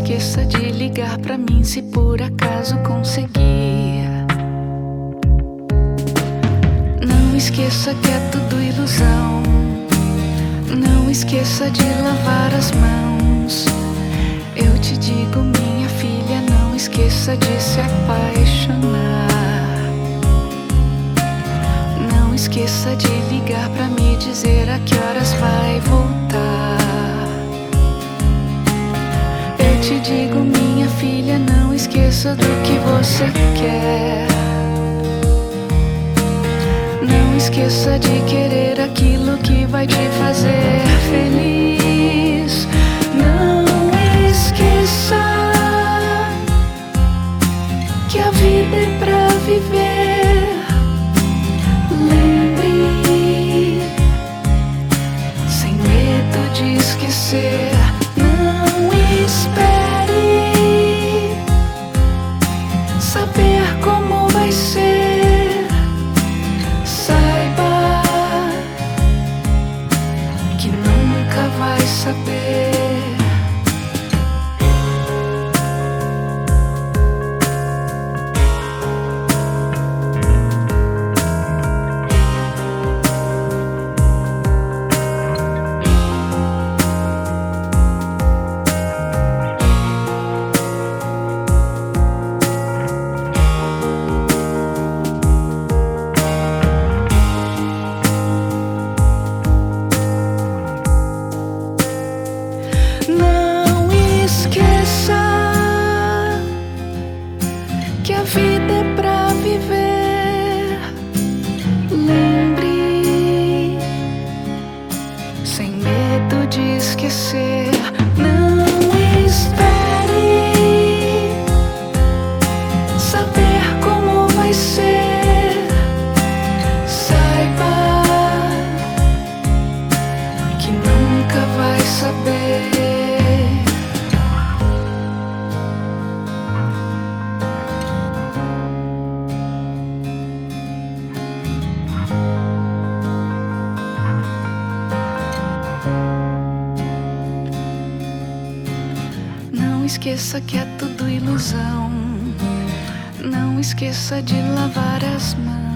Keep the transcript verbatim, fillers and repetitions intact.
esqueça de ligar pra mim se por acaso conseguir. Não esqueça que é tudo ilusão. Não esqueça de lavar as mãos. Eu te digo, minha filha, não esqueça de se apaixonar. Não esqueça de ligar pra me dizer a que horas vai voltar. Eu te digo, minha filha, não esqueça do que você quer. Não esqueça de querer aquilo que vai te fazer feliz. Não esqueça que a vida é pra viver. Lembre, sem medo de esquecer. Não espere saber como vai ser. Saiba que nunca vai saber. Não esqueça que a vida é pra viver. Lembre, sem medo de esquecer. Não espere saber como vai ser. Saiba que nunca vai saber. Não esqueça que é tudo ilusão. Não esqueça de lavar as mãos.